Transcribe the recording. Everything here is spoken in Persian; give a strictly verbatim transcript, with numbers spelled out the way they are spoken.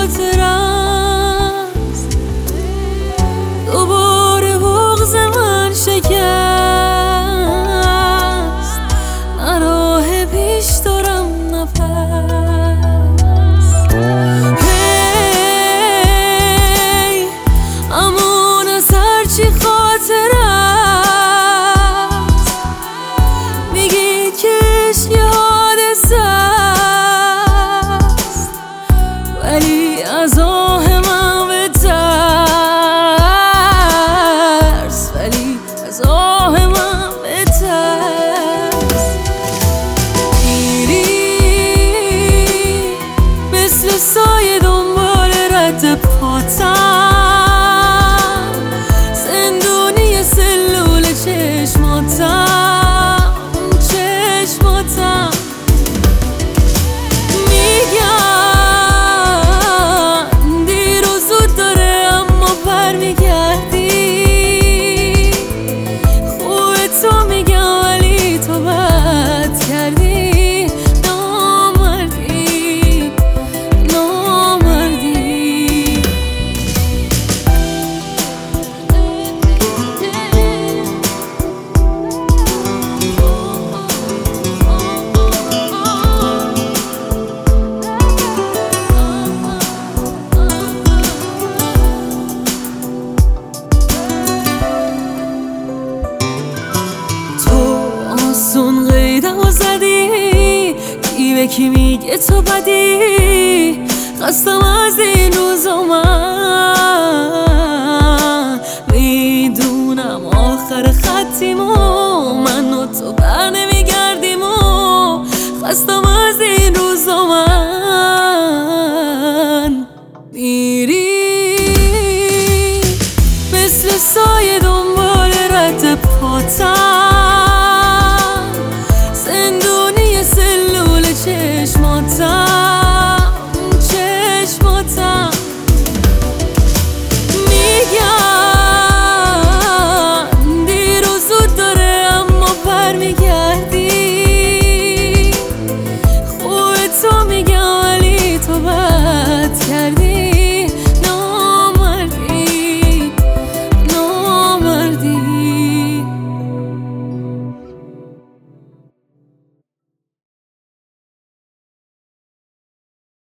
خاطر است، دوباره بغض من شکست. من راه پیش دارم نفس. هی امون از هرچی خاطر است، میگی که عشق یه حادثه است، ولی از آه من بترس، ولی از آه من بترس. میری مثل سایه دنبال رد پاتم، زندونی سلول چشماتم، چشماتم. میگن دیر و زود داره اما بر میگردی. خوبه تو میگم ولی تو بد کردی، نامردی، نامردی. آسون قیدمو زدی، کی به کی میگه تو بدی. خستم از این روزا، من میدونم آخر خطیم و من و تو بر نمیگردیم و خستم